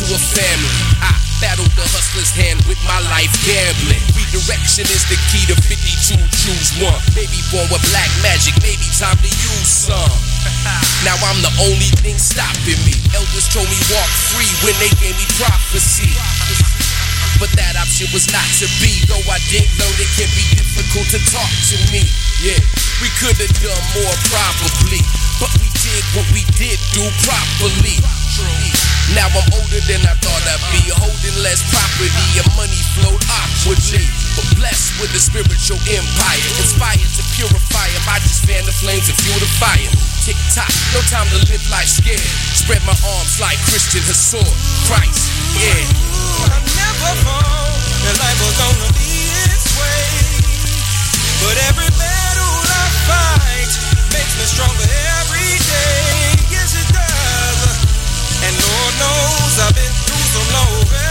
a family. I battled the hustler's hand with my life gambling. Redirection is the key to 52, choose one. Baby born with black magic, maybe time to use some. Now I'm the only thing stopping me. Elders told me walk free when they gave me prophecy. But that option was not to be. Though I did know it can be difficult to talk to me. Yeah, we could have done more probably, but we did what we did do properly. Now I'm older than I thought I'd be, holding less property and money flowed awkwardly, but blessed with a spiritual empire, inspired to purify him. I just fan the flames and fuel the fire. Tick tock, no time to live life scared. Spread my arms like Christian Hassan. Christ, yeah. I never thought that life was gonna be this way, but every battle I fight makes me stronger every day. Yes, it does. And Lord knows I've been through some low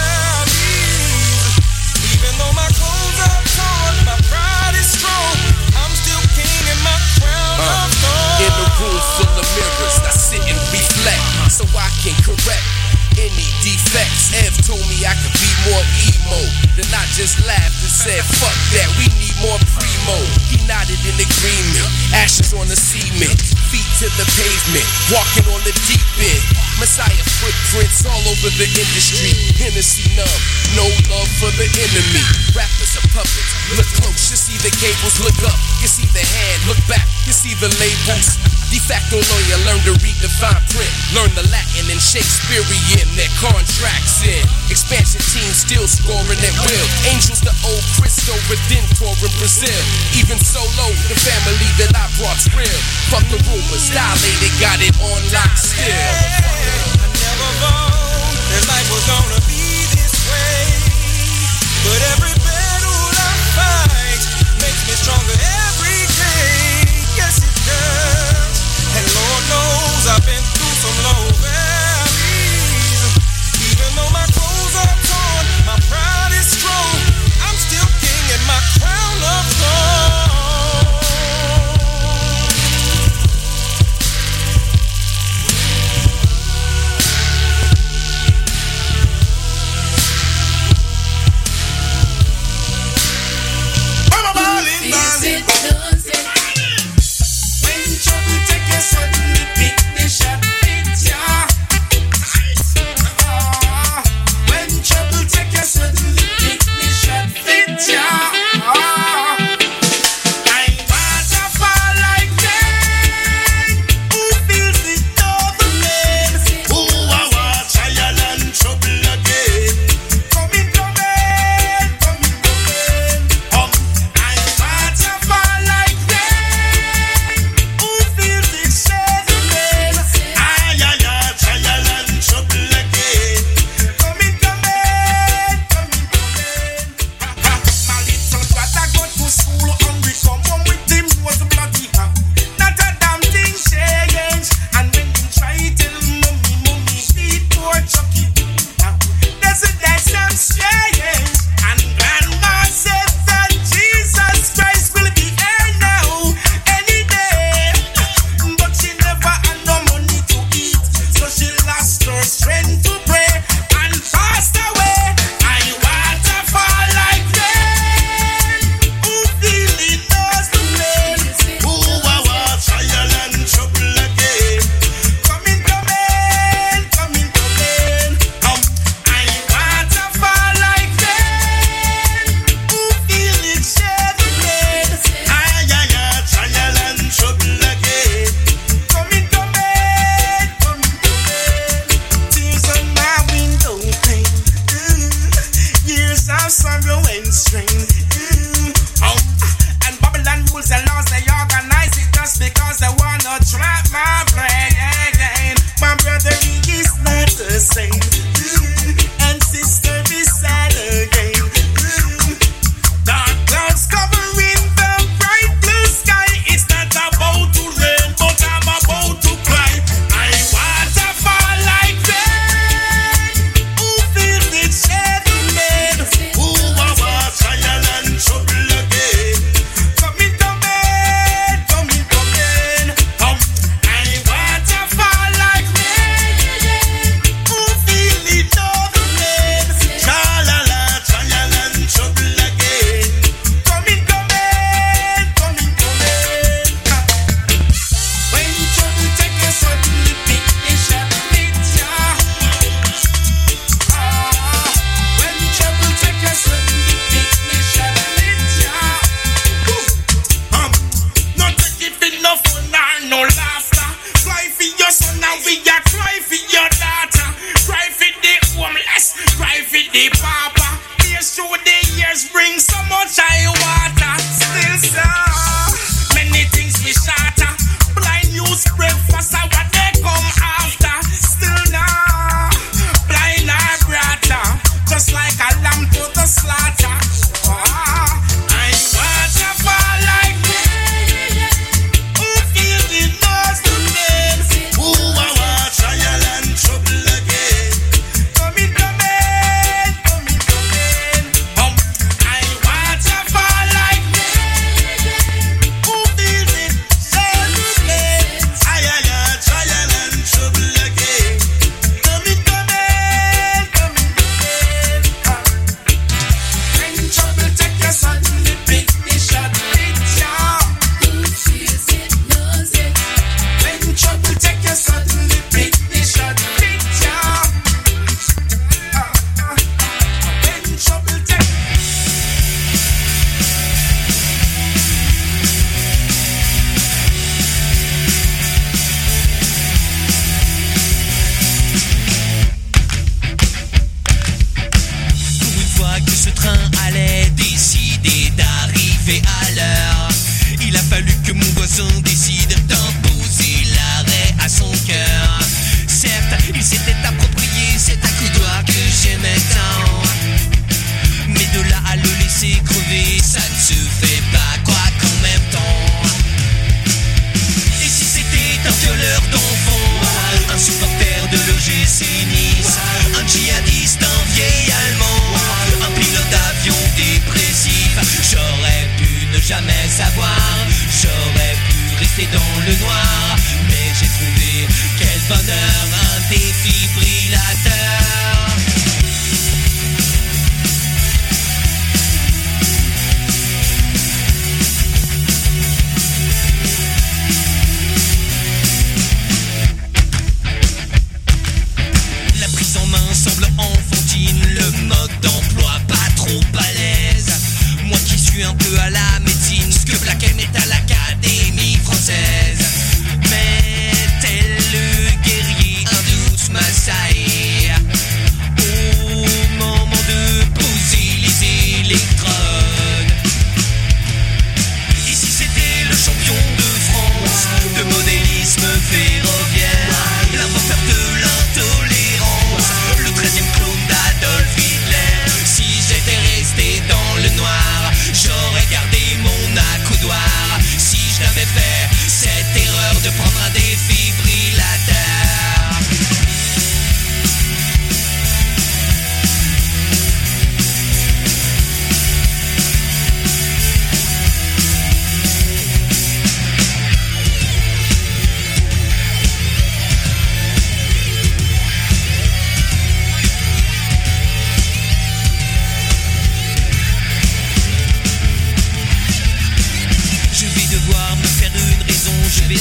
valleys. Even though my clothes are torn, my pride is strong. I'm still king in my crown of thorns. In a room full of mirrors, I sit and reflect so I can correct any defects. Ev told me I could be more emo. Then I just laughed and said, fuck that, we need more primo. He nodded in agreement, ashes on the cement, feet to the pavement, walking on the deep end. Messiah footprints all over the industry. Hennessy numb, no love for the enemy. Rappers are puppets, look close, you see the cables. Look up, you see the hand, look back, you see the labels. De facto lawyer, learn to read the fine print. Learn the Latin and Shakespearean, their contracts in. Expansion team still scoring at will. Angels to old Cristo Redentor in Brazil. Even solo, the family that I brought's real. Fuck the rumors, dilated, got it on lock still. I never thought that life was gonna be this way, but every battle I fight makes me stronger every day. Yes, it does. And Lord knows I've been through some low valleys. Even though my clothes are torn, my pride is strong. I'm still king in my crown of thorns. Suddenly pick the shot, fit ya. When trouble take you, suddenly pick the shot, fit ya. I want to fall like rain. Who feels it doubling? Who want trial and trouble again? Coming. I want to fall like rain. Who feels it? Strength to pray and fast away. I want to fall like rain. Who feel it knows the way. Who want trial and trouble again? Coming. I want to fall like rain. Who feel it share the rain? Trial and trouble again. Coming. Years of sorrow and strain. And Babylon rules and laws, they organize it just because they wanna trap my brain. My brother, he is not the same. And sister is sad again. Dark clouds covering the bright blue sky. It's not about to rain, but I'm about to cry. I want to fall like rain. Who feels it shed the rain? Who want trial and trouble again? Coming. I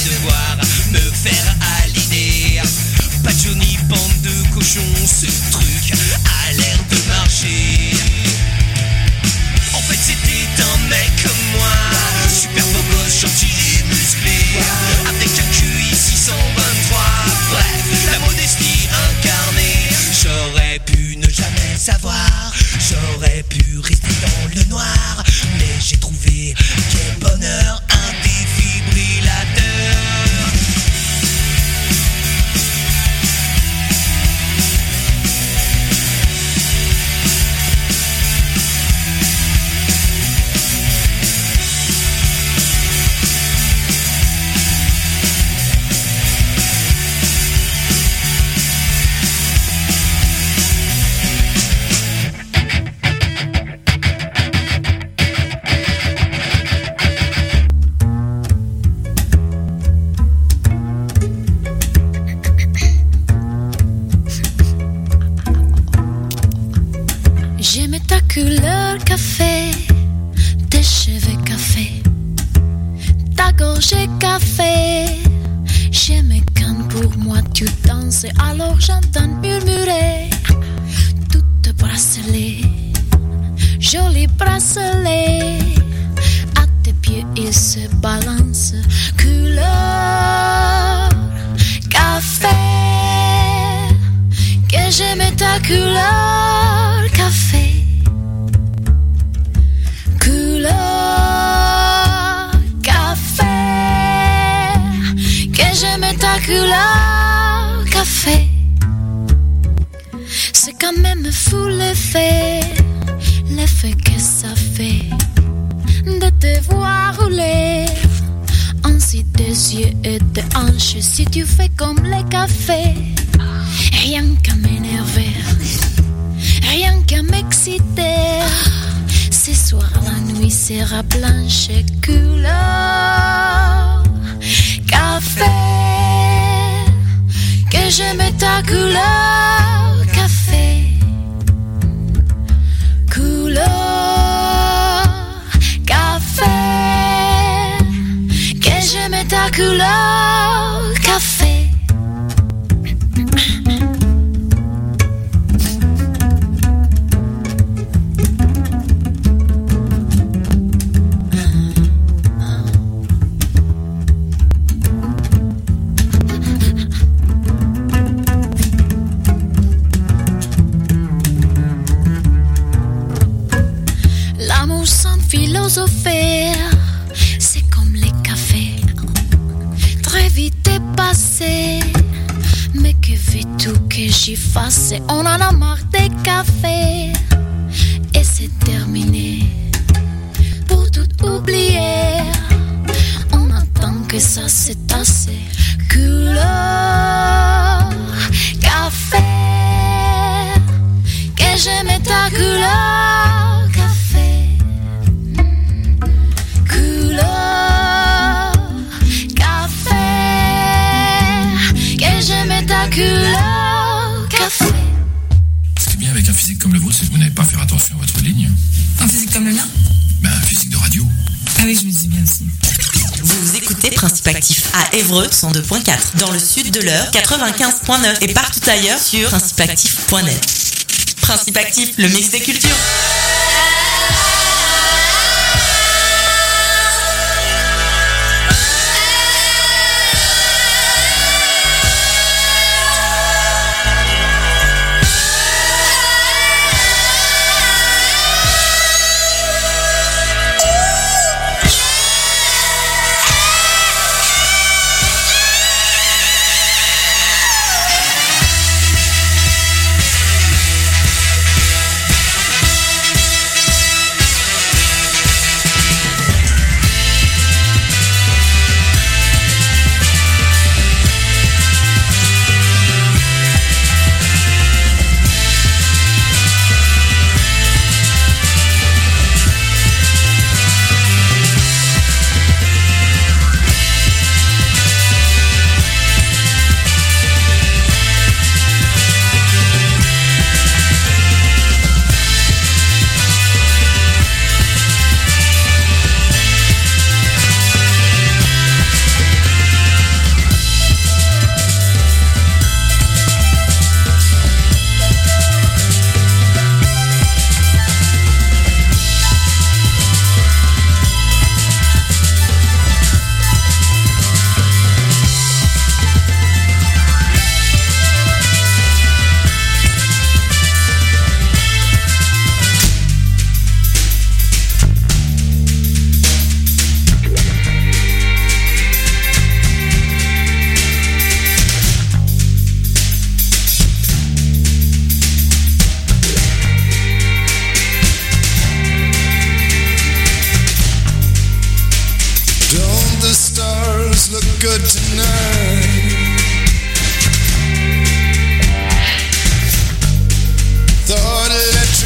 devoir me faire à l'idée. Pas de Johnny, bande de cochons, ce truc a l'air de marcher. En fait c'était un mec comme moi, super beau gosse, gentil et musclé, avec un QI 623. Bref, la modestie incarnée. J'aurais pu ne jamais savoir, j'aurais pu rester dans le noir, mais j'ai trouvé quel bonheur, un défibrillateur. J'aimais ta couleur café, tes cheveux café, ta gorge café. J'aimais quand pour moi tu dansais, alors j'entends murmurer toutes bracelets, joli bracelet. À tes pieds il se balance, couleur café. Que j'aimais ta couleur café, couleur café. Que j'aimais ta couleur café. C'est quand même fou l'effet que ça fait de te voir rouler ainsi des yeux et des hanches. Si tu fais comme les cafés, rien qu'à m'énerver, rien qu'à m'exciter. Ce soir la nuit sera blanche et couleur café. Que j'aime ta couleur café, couleur café. Que j'aime ta couleur café. L'amour sans philosopher, c'est comme les cafés, très vite est passé. Mais que veux-tu que j'y fasse? On en a marre des cafés et c'est terminé. Pour tout oublier, on attend que ça se tasse. Couleur café, que j'aime ta couleur café, couleur café, que j'aime ta couleur café. Ce qui est bien avec un physique comme le vôtre, c'est que vous n'avez pas à faire attention à votre ligne. Un physique comme le mien? Ben, un physique de radio. Ah oui, je me dis bien aussi. Vous écoutez Principe Actif à Évreux 102.4, dans le sud de l'Eure 95.9 et partout ailleurs sur principeactif.net. Principe Actif, le mix des cultures.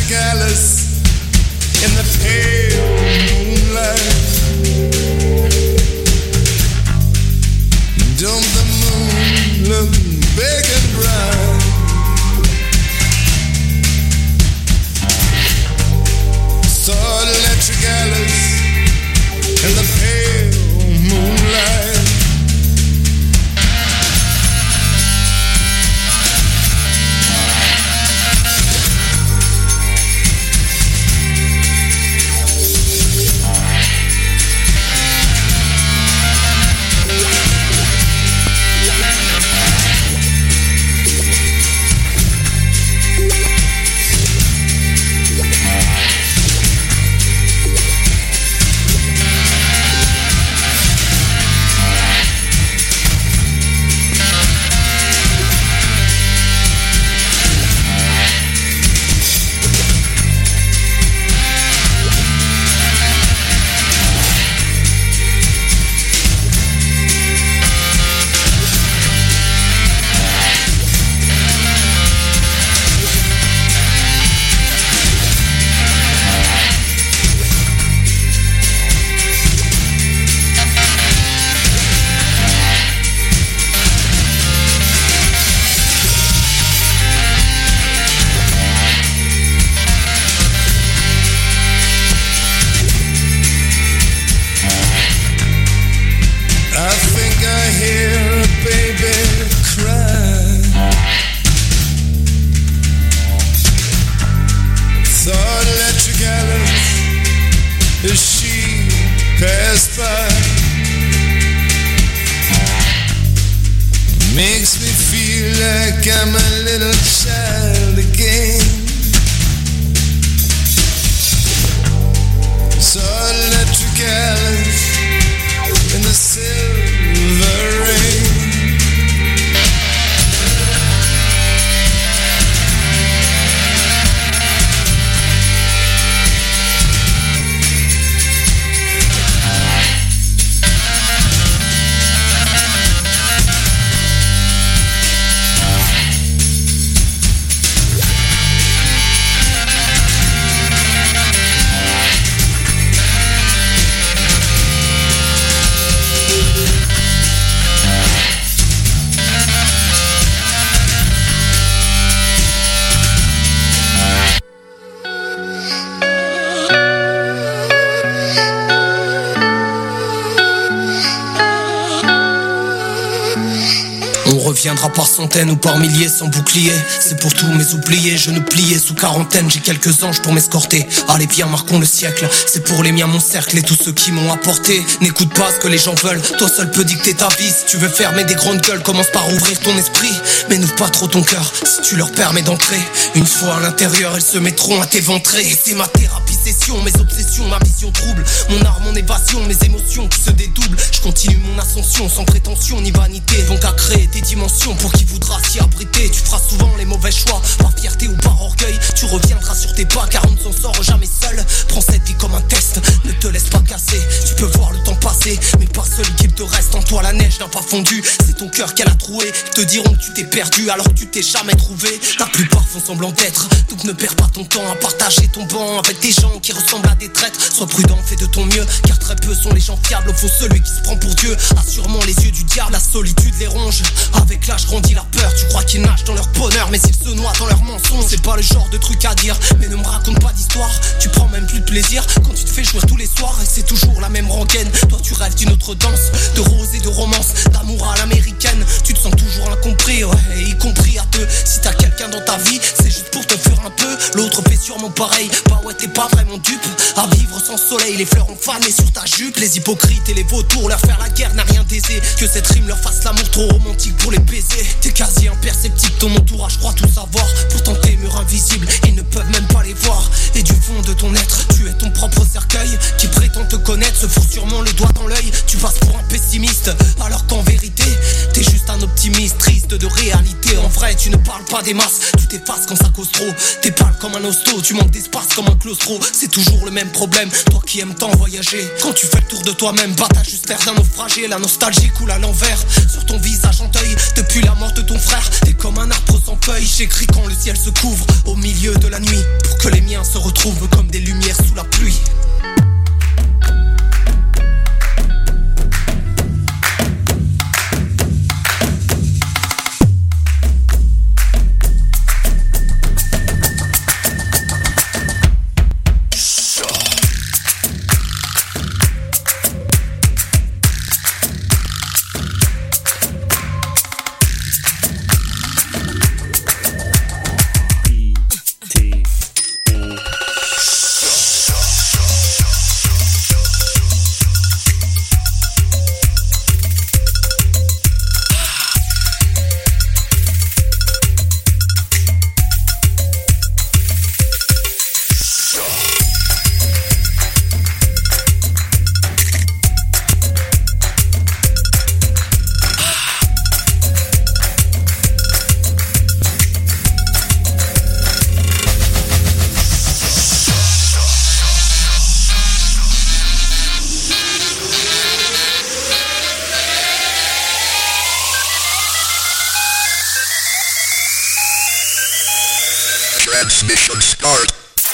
electric Alice in the pale moonlight. Don't the moon look big and bright? Saw electric Alice in the pale moonlight. Viendra par centaines ou par milliers sans bouclier. C'est pour tous mes oubliés, je ne pliais sous quarantaine. J'ai quelques anges pour m'escorter. Allez viens, marquons le siècle. C'est pour les miens mon cercle et tous ceux qui m'ont apporté. N'écoute pas ce que les gens veulent, toi seul peux dicter ta vie. Si tu veux fermer des grandes gueules, commence par ouvrir ton esprit. Mais n'ouvre pas trop ton cœur, si tu leur permets d'entrer. Une fois à l'intérieur, elles se mettront à t'éventrer. Et c'est ma thérapie session, mes obsessions, ma vision trouble. Mon art, mon évasion, mes émotions qui se dédoublent. Je continue mon ascension sans prétention ni vanité. Donc à créer des dimensions pour qui voudra s'y abriter. Tu feras souvent les mauvais choix, par fierté ou par orgueil. Tu reviendras sur tes pas car on ne s'en sort jamais seul. Prends cette vie comme un test, ne te laisse pas casser. Tu peux voir le temps passer, mais pas seul qu'il te reste. En toi la neige n'a pas fondu, c'est ton cœur qu'elle a troué. Ils te diront que tu t'es perdu alors que tu t'es jamais trouvé. La plupart font semblant d'être, donc ne perds pas ton temps à partager ton banc avec des gens qui ressemblent à des traîtres. Sois prudent, fais de ton mieux, car très peu sont les gens fiables. Au fond celui qui se prend pour Dieu a sûrement les yeux du diable. La solitude les ronge, avec l'âge grandit la peur. Tu crois qu'ils nagent dans leur bonheur mais ils se noient dans leurs mensonges. C'est pas le genre de truc à dire, mais ne me raconte pas d'histoire. Tu prends même plus de plaisir quand tu te fais jouir tous les soirs. Et c'est toujours la même rengaine, toi tu rêves d'une autre danse. De rose et de romance, d'amour à l'américaine. Tu te sens toujours incompris, ouais, y compris à deux. Si t'as quelqu'un dans ta vie, c'est juste pour te fuir un peu. L'autre fait sûrement pareil, bah ouais t'es pas vraiment dupe. À vivre sans soleil, les fleurs ont fané sur ta jupe. Les hypocrites et les vautours, leur faire la guerre n'a rien d'aisé. Que cette rime leur fasse l'amour trop romantique pour les baiser. T'es quasi imperceptible, ton entourage croit tout savoir. Pourtant tes murs invisibles, ils ne peuvent même pas les voir. Et du fond de ton être, tu es ton propre cercueil. Qui prétend te connaître se fout sûrement le doigt dans l'œil. Tu passes pour un pessimiste, alors qu'en vérité t'es juste un optimiste, triste de réalité. En vrai tu ne parles pas des masses, tu t'effaces quand ça cause trop. T'es pâle comme un hosto, tu manques d'espace comme un claustro. C'est toujours le même problème, toi qui aimes tant voyager. Quand tu fais le tour de toi-même, bah t'as juste l'air d'un naufragé. La nostalgie coule à l'envers, sur ton visage en deuil. Depuis la mort de ton frère, t'es comme un arbre sans feuilles. J'écris quand le ciel se couvre, au milieu de la nuit. Pour Que les miens se retrouvent comme des lumières sous la pluie. Transmission start.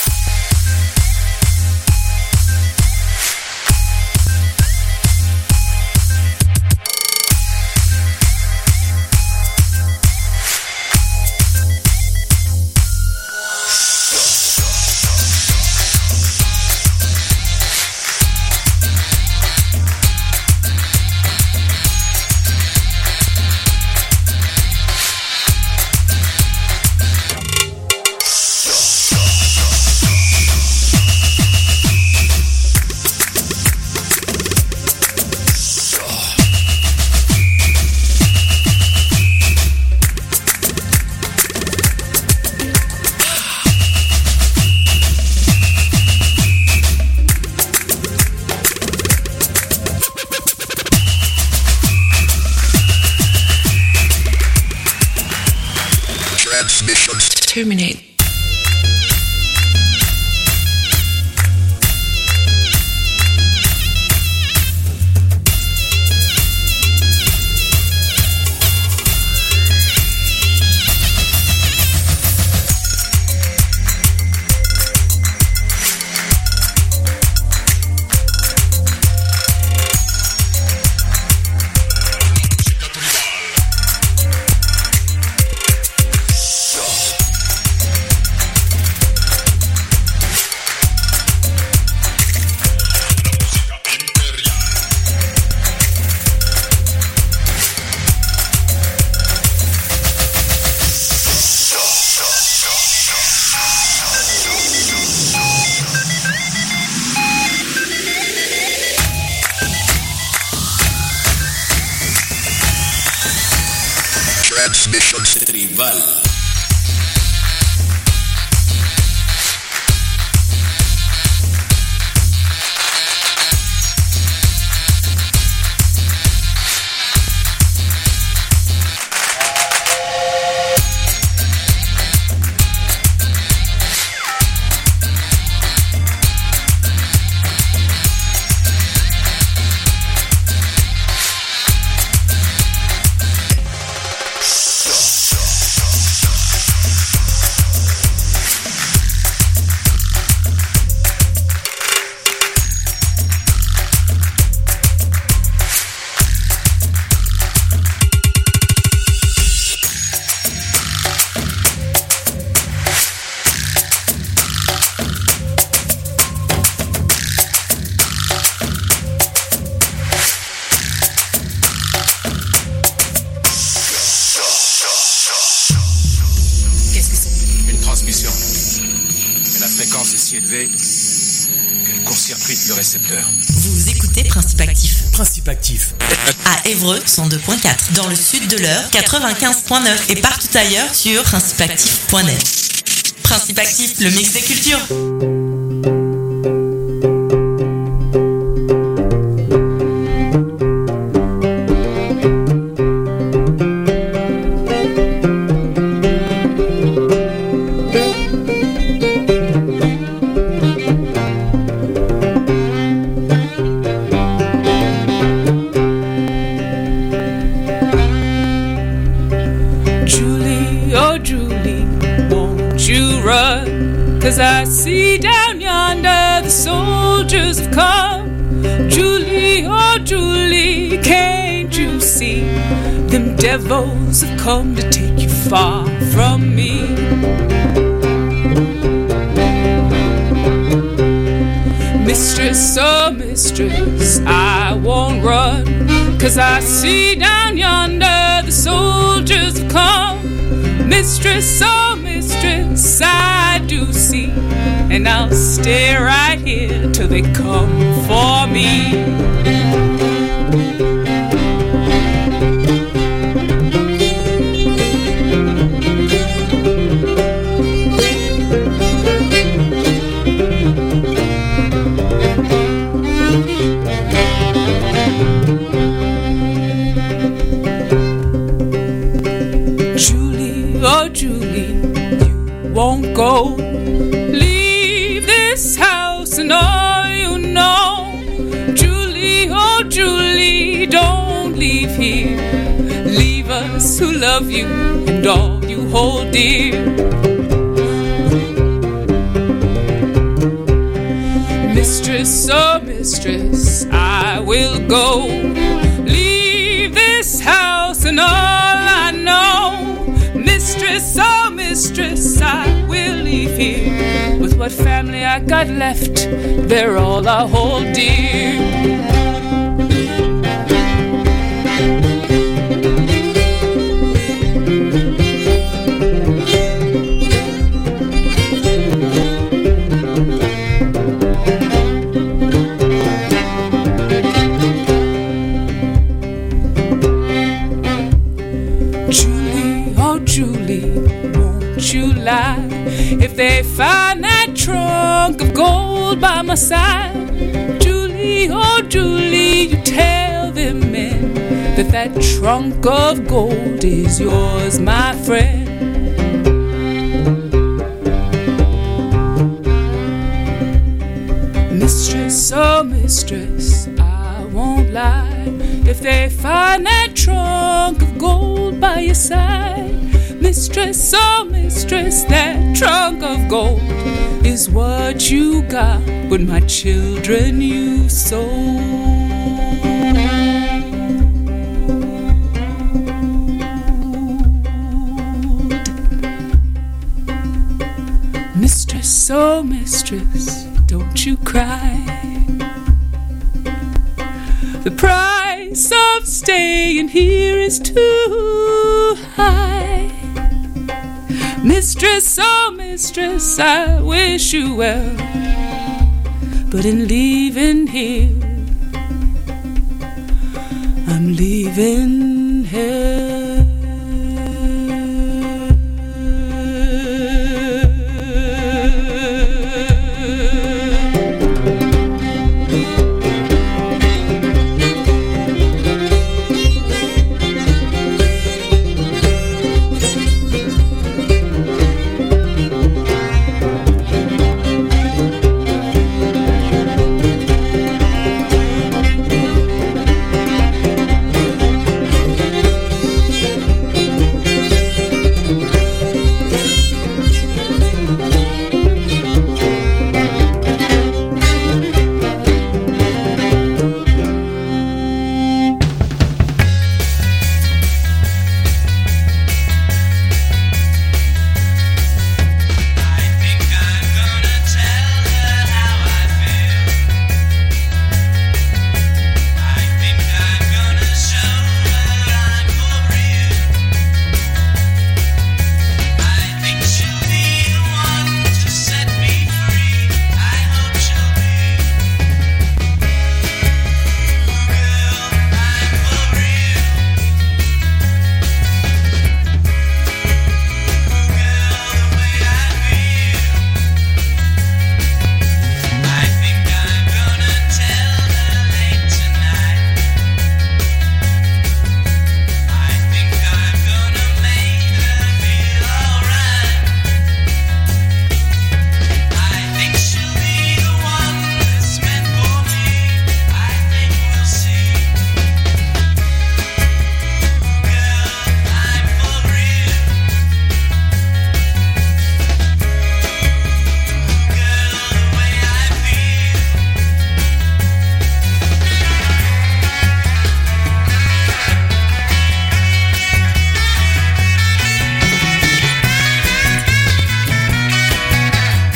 Terminate. Transmission tribal. Court-circuite le récepteur. Vous écoutez Principe Actif. Principe Actif. À Évreux, 102.4. Dans le sud de l'Eure, 95.9. Et partout ailleurs sur principeactif.net. Principe Actif, le mix des cultures. Julie, oh Julie, won't you run? 'cause I see down yonder the soldiers have come. Julie, oh Julie, can't you see? Them devils have come to take you far from me. Mistress, oh mistress, I won't run, 'cause I see down yonder the soldiers have come. Mistress, oh mistress, I do see, and I'll stay right here till they come for me. Oh Julie, you won't go. Leave this house and all you know. Julie, oh Julie, don't leave here. Leave us who love you and all you hold dear. Mistress, oh mistress, I will go. Leave this house and all I know. Mistress, oh mistress, I will leave here. With what family I got left, they're all I hold dear. Julie, won't you lie? If they find that trunk of gold by my side, Julie, oh Julie, you tell them men that that trunk of gold is yours, my friend. Mistress, oh mistress, I won't lie. If they find that trunk of gold by your side, mistress, oh mistress, that trunk of gold is what you got when my children you sold. Mistress, oh mistress, don't you cry. The price of staying here is too high. Mistress, oh mistress, I wish you well, but in leaving here, I'm leaving hell.